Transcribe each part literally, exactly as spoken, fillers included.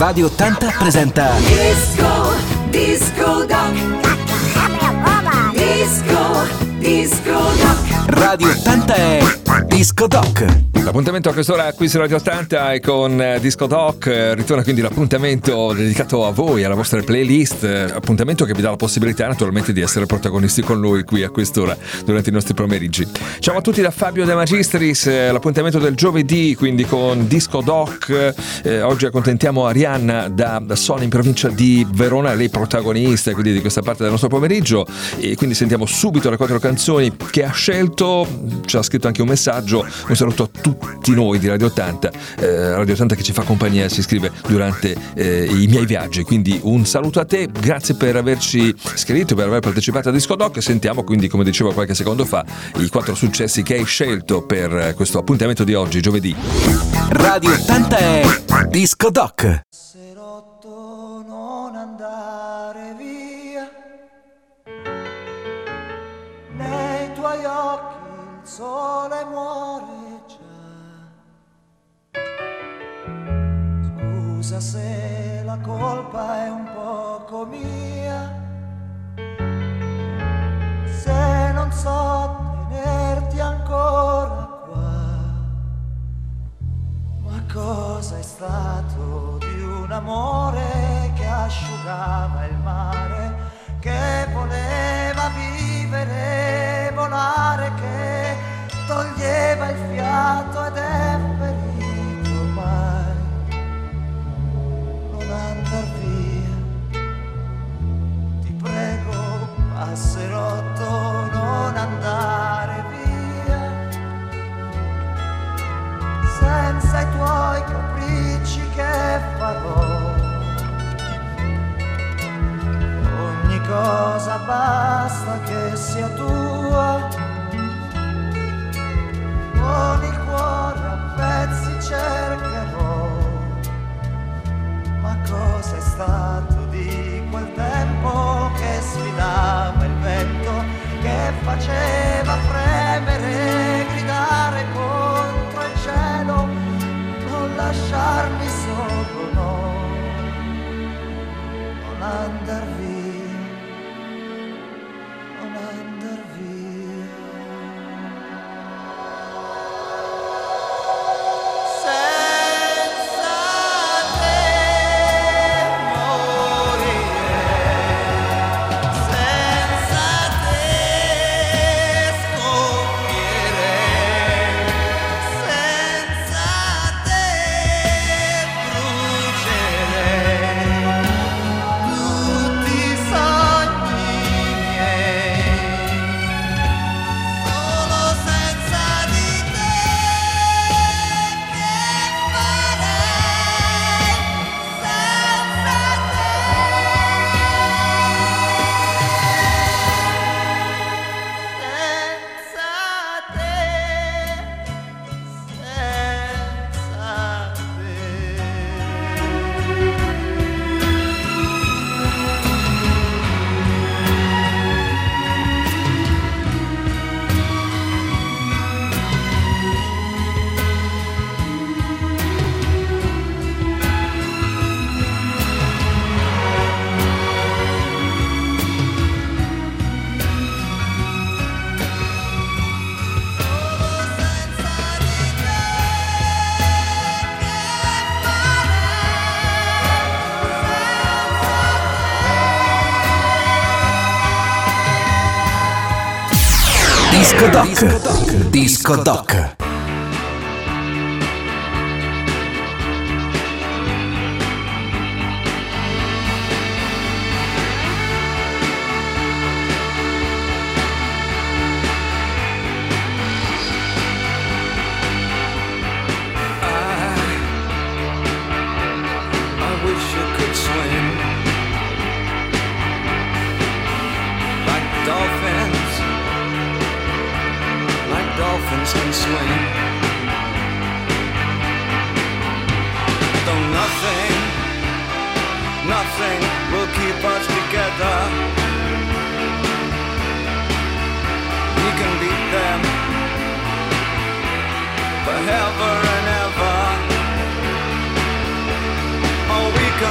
Radio ottanta presenta Disco, Disco Doc. Disco, Disco Doc. Radio ottanta è Disco Doc. L'appuntamento a quest'ora qui su Radio ottanta è con Disco Doc. Ritorna quindi l'appuntamento dedicato a voi, alla vostra playlist. Appuntamento che vi dà la possibilità naturalmente di essere protagonisti con noi qui a quest'ora durante i nostri pomeriggi. Ciao a tutti da Fabio De Magistris. L'appuntamento del giovedì quindi con Disco Doc. Eh, oggi accontentiamo Arianna da, da Sony in provincia di Verona, lei protagonista quindi di questa parte del nostro pomeriggio, e quindi sentiamo subito le quattro canzoni che ha scelto. Ci ha scritto anche un messaggio. Un saluto a tutti noi di Radio ottanta, eh, Radio ottanta che ci fa compagnia, si scrive durante eh, i miei viaggi, quindi un saluto a te, grazie per averci scritto, per aver partecipato a Disco Doc. Sentiamo quindi, come dicevo qualche secondo fa, i quattro successi che hai scelto per questo appuntamento di oggi, giovedì. Radio ottanta è Disco Doc. Se rotto non andare via, nei tuoi occhi il sole muore già. Scusa se la colpa è un poco mia, se non so tenerti ancora qua. Ma cosa è stato di un amore che asciugava il mare, che voleva vivere, volare, che toglieva il fiato ed è ferito mai. Non andar via, ti prego, passerotto, non andare via, senza i tuoi capricci che farò. Ogni cosa basta che sia tua, con il cuore a pezzi cercherò. Ma cosa è stato di quel tempo che sfidava il vento, che faceva fremere, gridare contro il cielo, non lasciarmi solo, no, non andar via, non andar via. Senza te morire, senza te scoprire, senza te bruciare tutti i sogni miei. Solo senza di te che farei, senza te, senza te, senza Disco Doc. Disco Doc. I wish you could swim like dolphins, like dolphins can swim. Though nothing, nothing will keep us together. We can beat them forever and ever. Oh, we can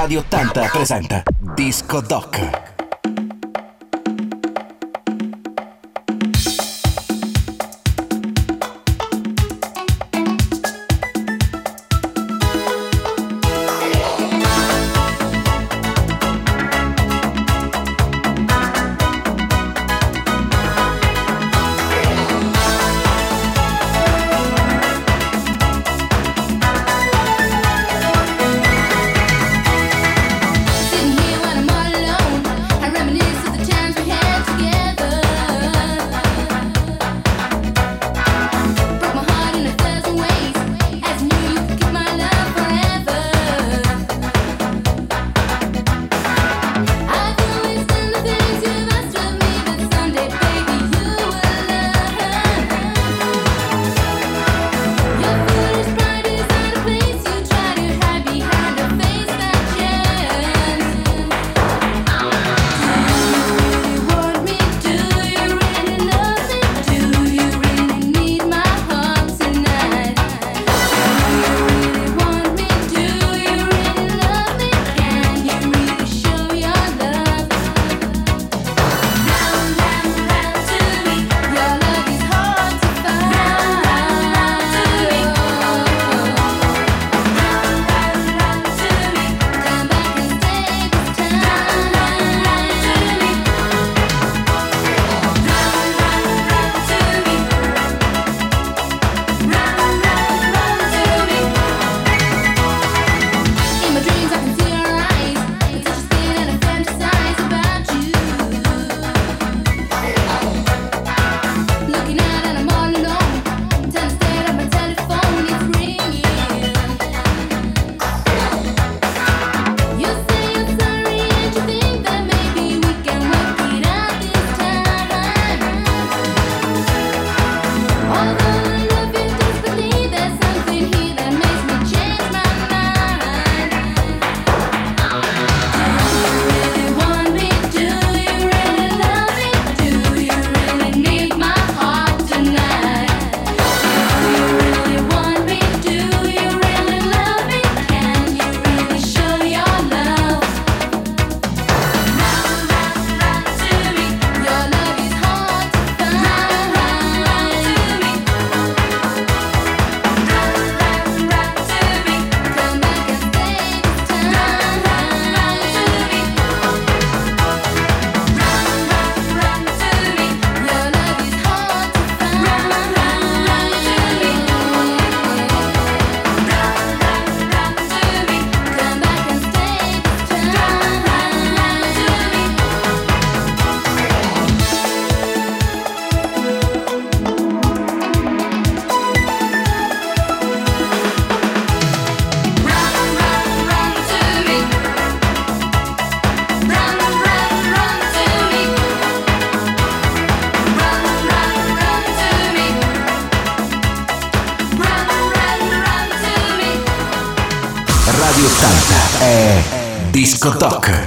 Radio ottanta presenta Disco Doc. Sitting here when I'm all alone, I reminisce of the times we had together. Broke my heart in a thousand ways, as I knew you could keep my love forever. I've always done the things you've asked of me, but someday, baby, you will learn. Your foolish pride is out of place. You try to hide behind a face that chance. Want me? Do you really love me? Do you really need my heart tonight? Do you really want me? Do you really love me? Can you really show your love? Round, round, round to me. Your love is hard to find. Round, round, round to me. Round, round, round to me. Come back and stay this time. Round, round, round to me. Round, round, round to me. Round, round, round to me. In my dreams I can see your eyes, I touch your skin and I fantasize about you. Looking out and I'm all alone, time to stare at my telephone, it's ringing. You say you're sorry and you think that maybe we can work it out this time. Although I love you desperately, there's something here that makes me change my mind. Do you really want me? Do you really love me? Do you really need my heart tonight? Do you really want me? Do you really love me? Can you really show your love? Round, round, round to me. Your love is hard to find. Round, round, round to me. Round, round, round to me. Come back and stay this time. Round, round, round to me. Round, round, round to me. Your love is hard to find. Round, round, round to me. Round, round, round to me. Come back and stay this time. Round, round, round to me. Round, round, round to me. Round, round, round to me. Round, round, round to me. Radio ottanta è Disco Doc.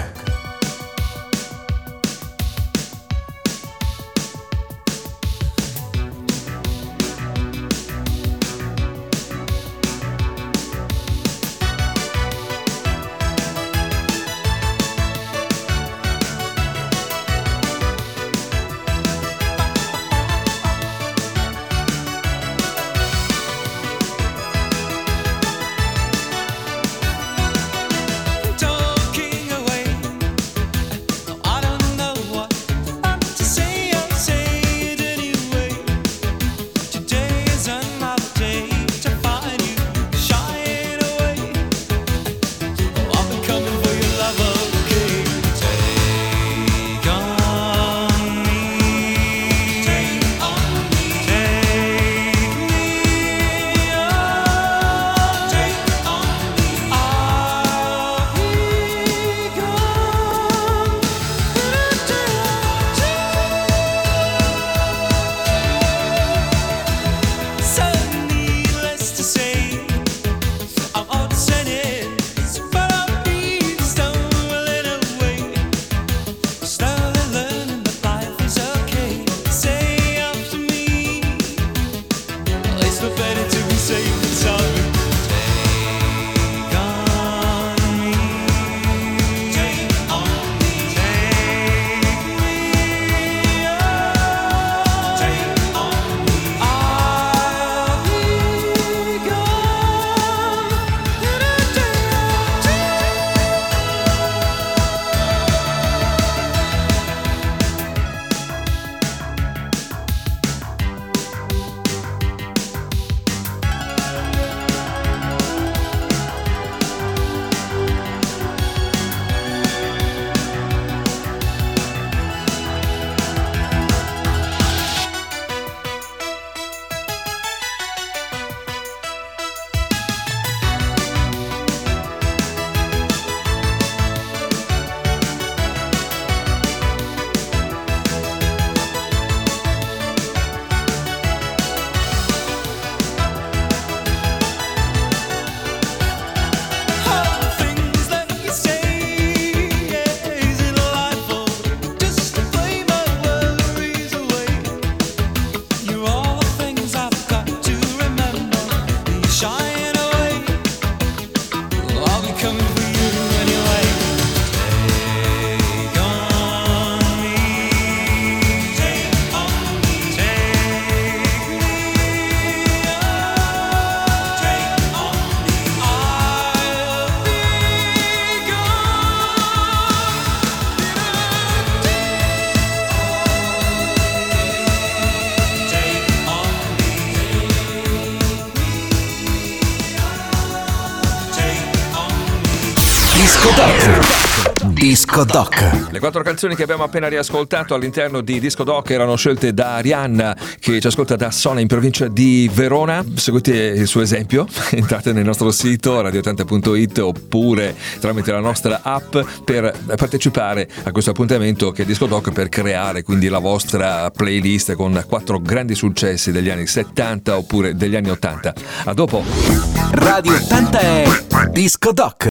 Talking away Disco Doc. Disco Doc. Le quattro canzoni che abbiamo appena riascoltato all'interno di Disco Doc erano scelte da Arianna, che ci ascolta da Sona in provincia di Verona. Seguite il suo esempio, entrate nel nostro sito radio ottanta punto it oppure tramite la nostra app per partecipare a questo appuntamento che è Disco Doc, per creare quindi la vostra playlist con quattro grandi successi degli anni settanta oppure degli anni ottanta. A dopo. Radio ottanta è Disco Doc.